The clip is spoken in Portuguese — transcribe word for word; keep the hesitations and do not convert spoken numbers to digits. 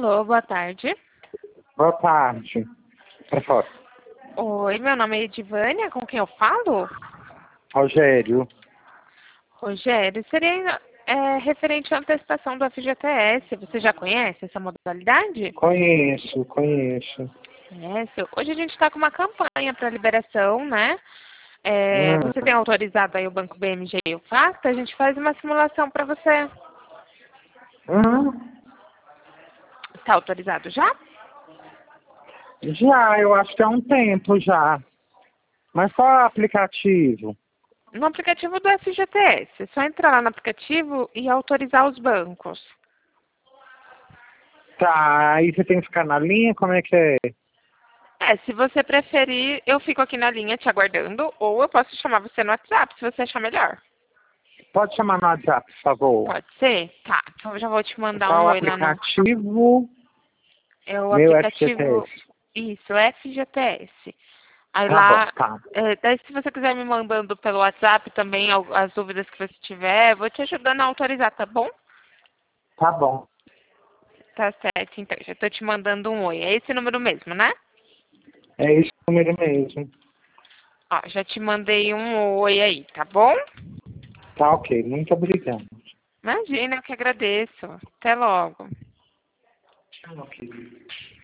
Alô, boa tarde. Boa tarde. Pra fora. Oi, meu nome é Edivânia, com quem eu falo? Rogério. Rogério, seria é, referente à antecipação do F G T S. Você já conhece essa modalidade? Conheço, conheço. Conhece? Hoje a gente está com uma campanha para liberação, né? É, Hum, você tem autorizado aí o Banco B M G e o Facta? A gente faz uma simulação para você. hum. Está autorizado já? Já, eu acho que há um tempo já. Mas qual é o aplicativo? No aplicativo do F G T S. É só entrar lá no aplicativo e autorizar os bancos. Tá, aí você tem que ficar na linha, como é que é? É, se você preferir, eu fico aqui na linha te aguardando, ou eu posso chamar você no WhatsApp, se você achar melhor. Pode chamar no WhatsApp, por favor. Pode ser? Tá, então eu já vou te mandar Qual um o oi lá no... aplicativo? É o Meu aplicativo... F G T S. Isso, F G T S. Aí Tá bom, lá... tá. É, daí se você quiser me mandando pelo WhatsApp também al- as dúvidas que você tiver, eu vou te ajudando a autorizar, tá bom? Tá bom. Tá certo, então. Já tô te mandando um oi. É esse número mesmo, né? É esse número mesmo. Ó, já te mandei um oi aí, tá bom? Tá ok, muito obrigado. Imagina, eu que agradeço. Até logo. Tchau, querido.